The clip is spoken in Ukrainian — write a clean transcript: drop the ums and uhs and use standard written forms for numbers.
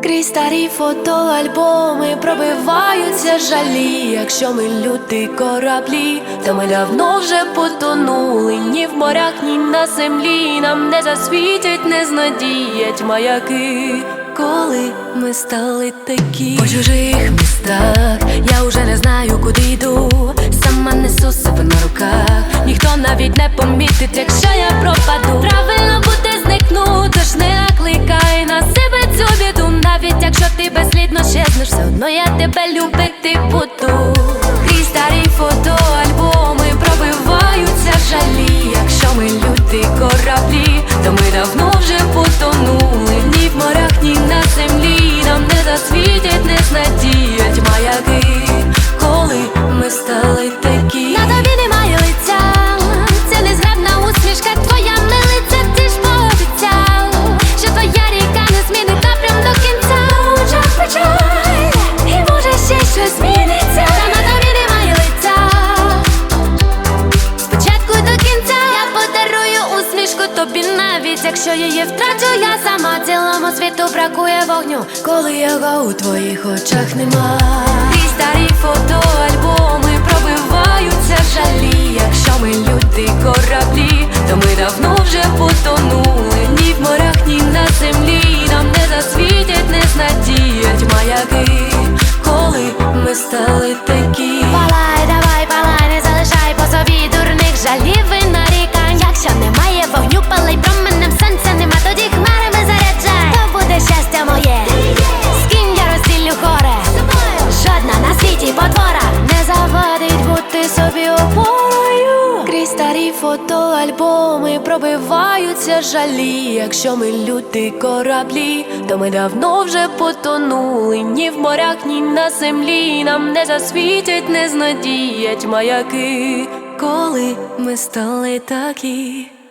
Крізь старі фотоальбоми пробиваються жалі. Якщо ми люди кораблі, то ми давно вже потонули. Ні в морях, ні на землі нам не засвітять, не знадіять маяки. Коли ми стали такі по чужих містах, я уже не знаю, куди йду. Сама несу себе на руках, ніхто навіть не помітить, якщо я пропаду. Правильно буде зникну, тож не накликай на себе цю біду. Навіть якщо ти безслідно щезнеш, все одно я тебе любити буду. Крізь старі фотоальбоми пробиваються жалі. Якщо ми люди кораблі, то ми давно вже потонули. Ні в морях, ні на землі нам не засвітять, не знадіять маяки. Коли ми стали такі, на тобі немає лиця, це незграбна усмішка твоя милиця. Ти ж пообіцяв, що твоя ріка не змінить напрям до кінця. Очах печаль, і може ще щось зміниться. Та на тобі немає лиця, спочатку до кінця. Я подарую усмішку тобі, навіть якщо її втрачу я сама. Цілому світу бракує вогню, коли його у твоїх очах нема. Крізь старі фотоальбоми пробиваються жалі. Якщо ми люди кораблі, то ми давно вже потонули. Ні в морях, ні на землі нам не засвітять, не знадіять маяки. Коли ми стали такі, палай, давай, палай, не залишай по собі дурних жалів і нарікань. Якщо немає вогню, палай променем, сонця нема, тоді хмарами заряджай. То буде щастя моє, з ким я розділю горе. Жодна на світі потвора не завадить бути собі опорою. Крізь старі фотоальбоми пробиваються жалі. Якщо ми люди кораблі, то ми давно вже потонули. Ні в морях, ні на землі нам не засвітять, не знадіять маяки. Коли ми стали такі.